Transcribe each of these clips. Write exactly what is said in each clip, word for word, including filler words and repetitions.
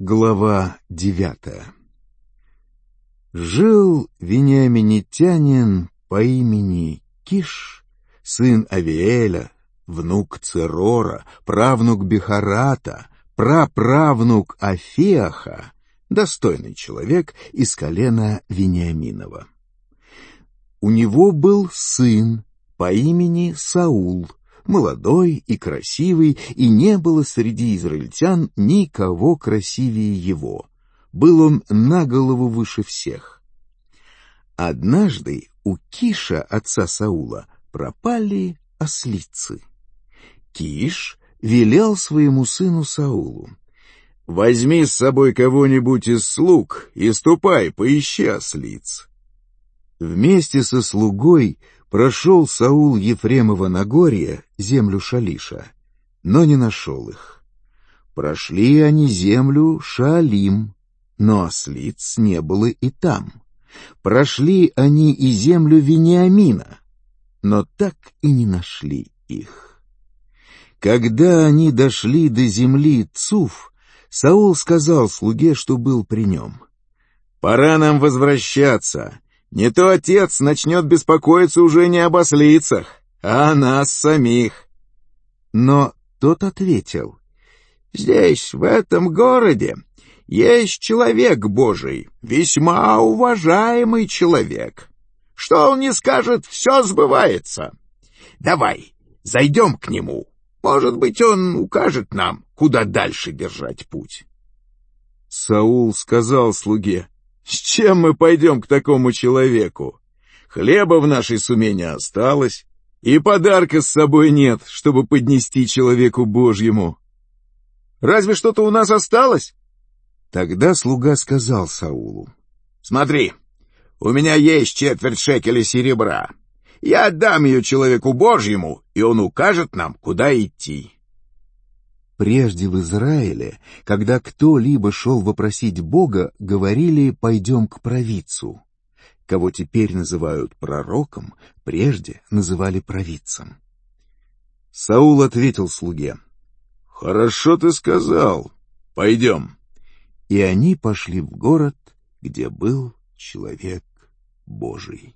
Глава девятая. Жил вениаминитянин по имени Киш, сын Авиэля, внук Церора, правнук Бехарата, праправнук Афеаха, достойный человек из колена Вениаминова. У него был сын по имени Саул, молодой и красивый, и не было среди израильтян никого красивее его. Был он на голову выше всех. Однажды у Киша, отца Саула, пропали ослицы. Киш велел своему сыну Саулу: «Возьми с собой кого-нибудь из слуг и ступай, поищи ослиц». Вместе со слугой прошел Саул Ефремово Нагорье, землю Шалиша, но не нашел их. Прошли они землю Шаалим, но ослиц не было и там. Прошли они и землю Вениамина, но так и не нашли их. Когда они дошли до земли Цуф, Саул сказал слуге, что был при нем: «Пора нам возвращаться. Не то отец начнет беспокоиться уже не об ослицах, а о нас самих». Но тот ответил: «Здесь, в этом городе, есть человек Божий, весьма уважаемый человек. Что он не скажет, все сбывается. Давай, зайдем к нему. Может быть, он укажет нам, куда дальше держать путь». Саул сказал слуге: «С чем мы пойдем к такому человеку? Хлеба в нашей суме не осталось, и подарка с собой нет, чтобы поднести человеку Божьему. Разве что-то у нас осталось?» Тогда слуга сказал Саулу: «Смотри, у меня есть четверть шекеля серебра. Я отдам ее человеку Божьему, и он укажет нам, куда идти». Прежде в Израиле, когда кто-либо шел вопросить Бога, говорили: «Пойдем к провидцу». Кого теперь называют пророком, прежде называли провидцем. Саул ответил слуге: «Хорошо ты сказал, пойдем». И они пошли в город, где был человек Божий.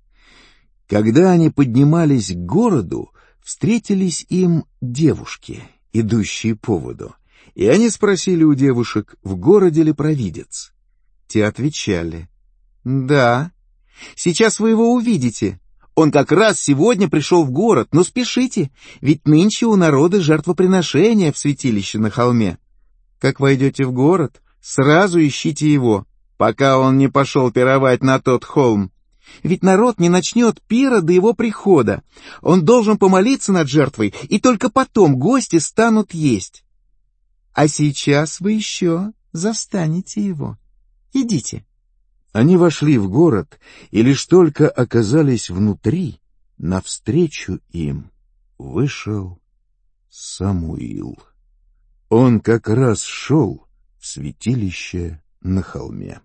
Когда они поднимались к городу, встретились им девушки, идущие по воду, и они спросили у девушек, в городе ли провидец. Те отвечали: «Да, сейчас вы его увидите. Он как раз сегодня пришел в город, но спешите, ведь нынче у народа жертвоприношение в святилище на холме. Как войдете в город, сразу ищите его, пока он не пошел пировать на тот холм. Ведь народ не начнет пира до его прихода. Он должен помолиться над жертвой, и только потом гости станут есть. А сейчас вы еще застанете его. Идите». Они вошли в город, и лишь только оказались внутри, навстречу им вышел Самуил. Он как раз шел в святилище на холме.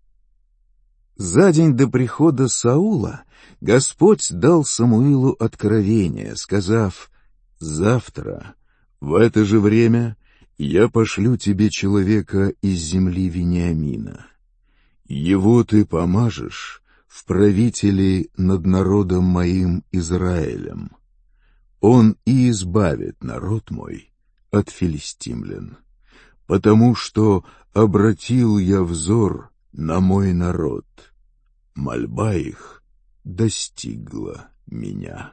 За день до прихода Саула Господь дал Самуилу откровение, сказав: «Завтра, в это же время, я пошлю тебе человека из земли Вениамина. Его ты помажешь в правители над народом моим Израилем. Он и избавит народ мой от филистимлян, потому что обратил я взор на мой народ, мольба их достигла меня».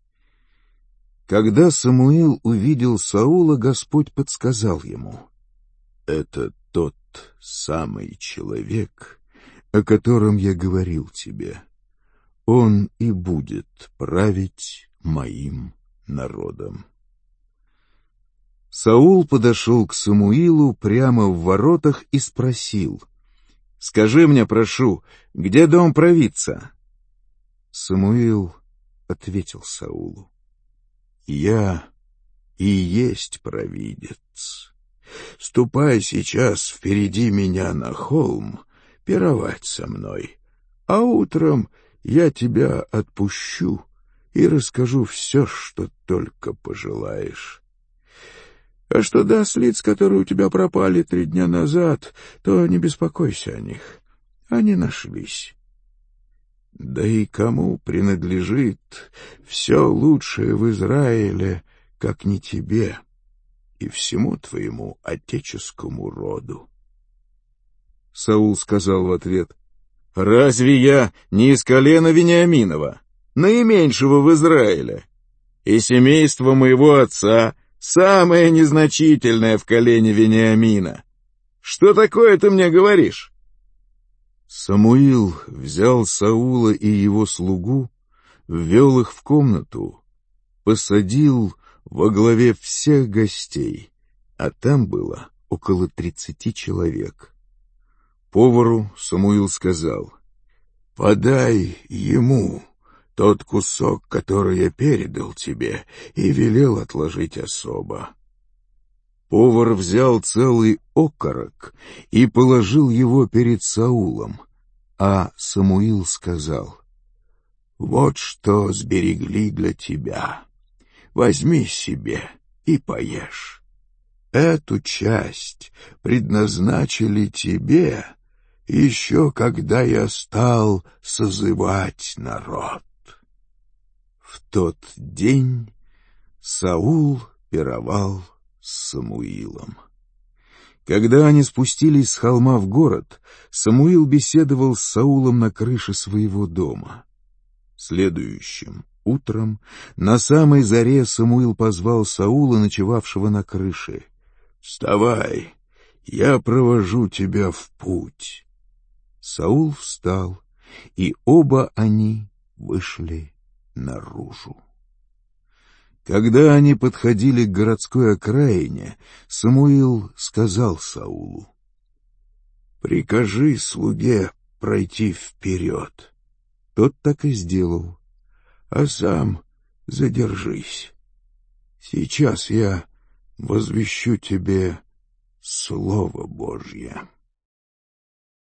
Когда Самуил увидел Саула, Господь подсказал ему: «Это тот самый человек, о котором я говорил тебе. Он и будет править моим народом». Саул подошел к Самуилу прямо в воротах и спросил: «Скажи мне, прошу, где дом провидца?» Самуил ответил Саулу: «Я и есть провидец. Ступай сейчас впереди меня на холм пировать со мной, а утром я тебя отпущу и расскажу все, что только пожелаешь. А что до ослиц, которые у тебя пропали три дня назад, то не беспокойся о них. Они нашлись. Да и кому принадлежит все лучшее в Израиле, как не тебе и всему твоему отеческому роду? Саул сказал в ответ: «Разве я не из колена Вениаминова, наименьшего в Израиле? И семейство моего отца самое незначительное в колене Вениамина. Что такое ты мне говоришь?» Самуил взял Саула и его слугу, ввел их в комнату, посадил во главе всех гостей, а там было около тридцати человек. Повару Самуил сказал: «Подай ему тот кусок, который я передал тебе, и велел отложить особо». Повар взял целый окорок и положил его перед Саулом, а Самуил сказал: «Вот что сберегли для тебя. Возьми себе и поешь. Эту часть предназначили тебе еще когда я стал созывать народ». В тот день Саул пировал с Самуилом. Когда они спустились с холма в город, Самуил беседовал с Саулом на крыше своего дома. Следующим утром на самой заре Самуил позвал Саула, ночевавшего на крыше. «Вставай, я провожу тебя в путь». Саул встал, и оба они вышли наружу. Когда они подходили к городской окраине, Самуил сказал Саулу: «Прикажи слуге пройти вперед». Тот так и сделал. «А сам задержись. Сейчас я возвещу тебе Слово Божье».